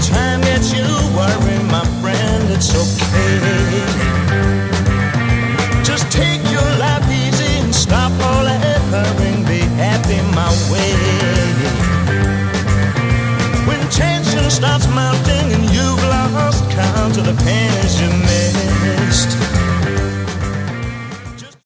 time gets you worrying, my friend, it's okay. Just take your life easy and stop all that hurrying. Be happy my way. When tension starts mounting and you've lost count of the pennies you missed,